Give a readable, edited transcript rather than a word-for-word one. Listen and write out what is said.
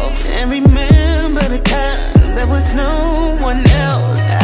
myself and remember the times there was no one else.